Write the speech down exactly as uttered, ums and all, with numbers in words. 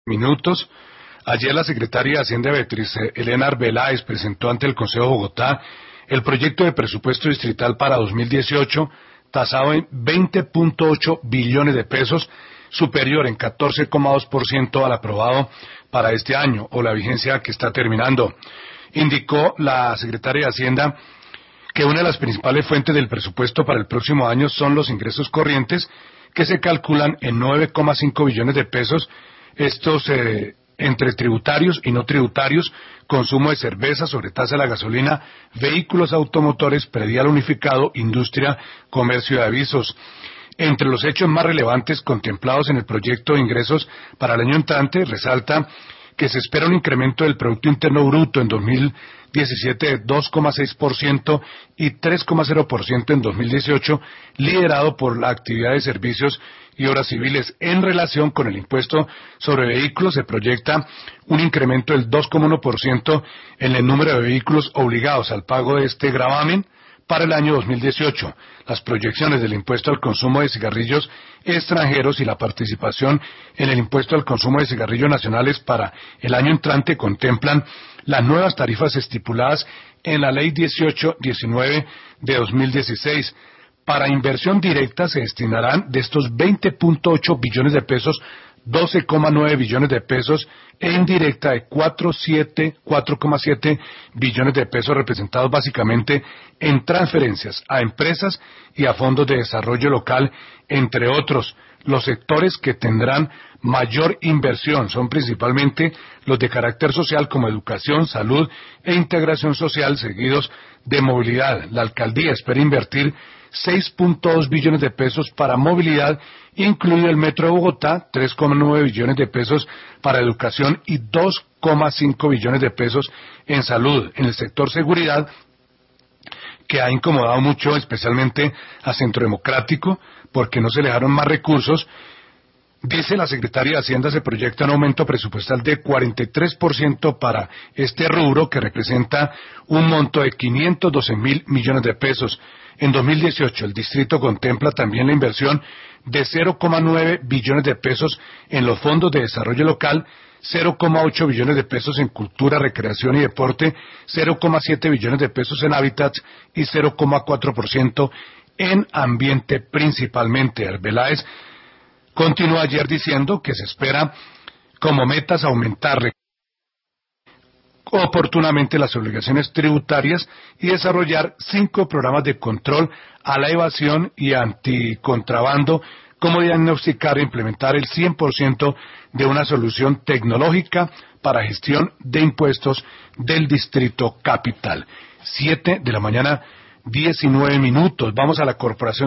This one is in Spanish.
Minutos. Ayer la secretaria de Hacienda Beatriz Elena Arbeláez presentó ante el Consejo de Bogotá el proyecto de presupuesto distrital para dos mil dieciocho, tasado en veinte punto ocho billones de pesos, superior en catorce coma dos por ciento al aprobado para este año o la vigencia que está terminando. Indicó la secretaria de Hacienda que una de las principales fuentes del presupuesto para el próximo año son los ingresos corrientes, que se calculan en nueve coma cinco billones de pesos, estos eh, entre tributarios y no tributarios, consumo de cerveza, sobretasa de la gasolina, vehículos automotores, predial unificado, industria, comercio de avisos. Entre los hechos más relevantes contemplados en el proyecto de ingresos para el año entrante, resalta que se espera un incremento del Producto Interno Bruto en dos mil diecisiete de dos coma seis por ciento y tres coma cero por ciento en dos mil dieciocho, liderado por la actividad de servicios y obras civiles. En relación con el impuesto sobre vehículos, se proyecta un incremento del dos coma uno por ciento en el número de vehículos obligados al pago de este gravamen para el año dos mil dieciocho. Las proyecciones del impuesto al consumo de cigarrillos extranjeros y la participación en el impuesto al consumo de cigarrillos nacionales para el año entrante contemplan las nuevas tarifas estipuladas en la Ley dieciocho diecinueve de dos mil dieciséis. Para inversión directa se destinarán de estos veinte punto ocho billones de pesos, doce coma nueve billones de pesos, e indirecta de cuatro coma siete billones de pesos, representados básicamente en transferencias a empresas y a fondos de desarrollo local, entre otros. Los sectores que tendrán mayor inversión son principalmente los de carácter social, como educación, salud e integración social, seguidos de movilidad. La alcaldía espera invertir seis punto dos billones de pesos para movilidad, incluido el Metro de Bogotá, tres coma nueve billones de pesos para educación y dos coma cinco billones de pesos en salud. En el sector seguridad, que ha incomodado mucho, especialmente a Centro Democrático, porque no se le dejaron más recursos, dice la secretaria de Hacienda, se proyecta un aumento presupuestal de cuarenta y tres por ciento para este rubro, que representa un monto de quinientos doce mil millones de pesos. En dos mil dieciocho, el distrito contempla también la inversión de cero coma nueve billones de pesos en los fondos de desarrollo local, cero coma ocho billones de pesos en cultura, recreación y deporte, cero coma siete billones de pesos en hábitats y cero coma cuatro por ciento en ambiente principalmente. Arbeláez continuó ayer diciendo que se espera como metas aumentar oportunamente las obligaciones tributarias y desarrollar cinco programas de control a la evasión y anticontrabando, como diagnosticar e implementar el cien por ciento de una solución tecnológica para gestión de impuestos del Distrito Capital. Siete de la mañana, diecinueve minutos. Vamos a la Corporación